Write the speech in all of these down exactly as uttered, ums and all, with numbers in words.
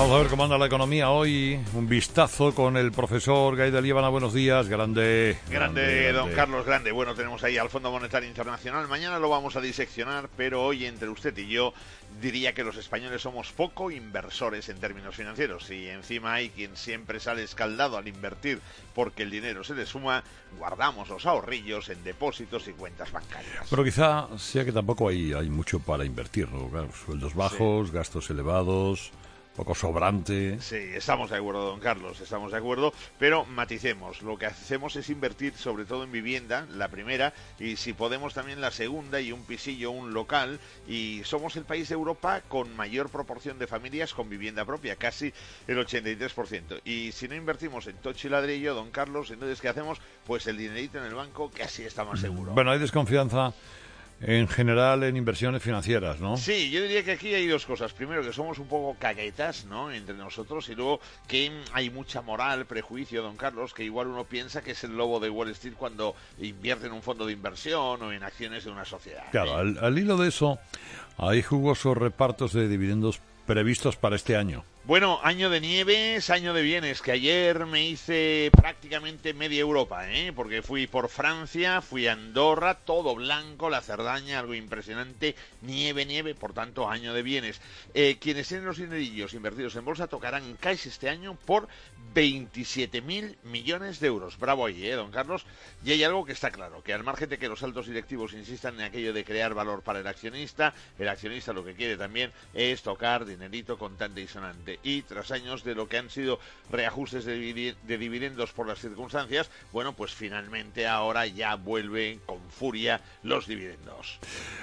Vamos a ver cómo anda la economía hoy. Un vistazo con el profesor Gaida Líbana. Buenos días, grande, grande. Grande, don Carlos, grande. Bueno, tenemos ahí al Fondo Monetario Internacional. Mañana lo vamos a diseccionar, pero hoy entre usted y yo diría que los españoles somos poco inversores en términos financieros. Y encima hay quien siempre sale escaldado al invertir porque el dinero se le suma, guardamos los ahorrillos en depósitos y cuentas bancarias. Pero quizá sea que tampoco hay, hay mucho para invertir, ¿no? Claro, sueldos bajos, sí. Gastos elevados, poco sobrante. Sí, estamos de acuerdo, don Carlos, estamos de acuerdo, pero maticemos, lo que hacemos es invertir sobre todo en vivienda, la primera, y si podemos también la segunda, y un pisillo, un local, y somos el país de Europa con mayor proporción de familias con vivienda propia, casi el ochenta y tres por ciento. Y si no invertimos en tocho y ladrillo, don Carlos, entonces ¿qué hacemos? Pues el dinerito en el banco, que así está más seguro. Bueno, hay desconfianza en general en inversiones financieras, ¿no? Sí, yo diría que aquí hay dos cosas. Primero, que somos un poco caguetas, ¿no?, entre nosotros, y luego que hay mucha moral, prejuicio, don Carlos, que igual uno piensa que es el lobo de Wall Street cuando invierte en un fondo de inversión o en acciones de una sociedad. Claro, al, al hilo de eso, hay jugosos repartos de dividendos previstos para este año. Bueno, año de nieves, año de bienes, que ayer me hice prácticamente media Europa, ¿eh? Porque fui por Francia, fui a Andorra, todo blanco, la Cerdaña, algo impresionante, nieve, nieve, por tanto, año de bienes. Eh, quienes tienen los dinerillos invertidos en bolsa tocarán cash este año por veintisiete mil millones de euros. Bravo ahí, ¿eh, don Carlos? Y hay algo que está claro, que al margen de que los altos directivos insistan en aquello de crear valor para el accionista, el accionista lo que quiere también es tocar dinerito contante y sonante. Y tras años de lo que han sido reajustes de, divid- de dividendos por las circunstancias, bueno, pues finalmente ahora ya vuelven con furia los dividendos.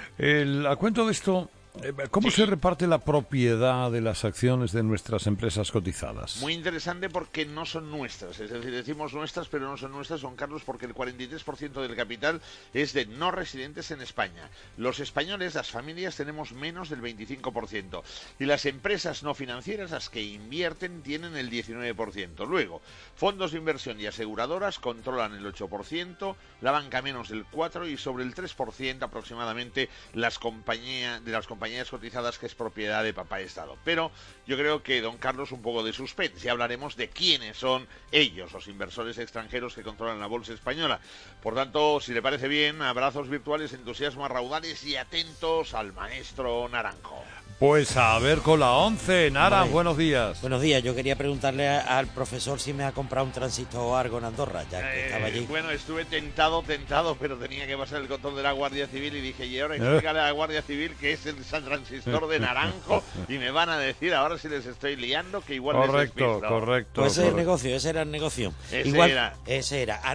El, a cuento de esto, ¿cómo sí. se reparte la propiedad de las acciones de nuestras empresas cotizadas? Muy interesante porque no son nuestras, es decir, decimos nuestras, pero no son nuestras, don Carlos, porque el cuarenta y tres por ciento del capital es de no residentes en España. Los españoles, las familias, tenemos menos del veinticinco por ciento y las empresas no financieras, las que invierten, tienen el diecinueve por ciento. Luego, fondos de inversión y aseguradoras controlan el ocho por ciento, la banca menos del cuatro por ciento y sobre el tres por ciento aproximadamente las compañías de las compañías compañías cotizadas, que es propiedad de papá Estado. Pero yo creo que, don Carlos, un poco de suspense. Ya hablaremos de quiénes son ellos, los inversores extranjeros que controlan la bolsa española. Por tanto, si le parece bien, abrazos virtuales, entusiasmo a raudales y atentos al maestro Naranjo. Pues a ver con la once, Nara, Vale. buenos días. Buenos días, yo quería preguntarle a, al profesor si me ha comprado un transistor Argo en Andorra, ya que Eh, estaba allí. bueno, estuve tentado, tentado, pero tenía que pasar el control de la Guardia Civil y dije, y ahora explícale a la Guardia Civil que es el San Transistor de Naranjo y me van a decir ahora si les estoy liando, que igual Correcto, les despisto. correcto. Pues ese es el correcto. negocio, ese era el negocio. Ese Igual, era. Ese era.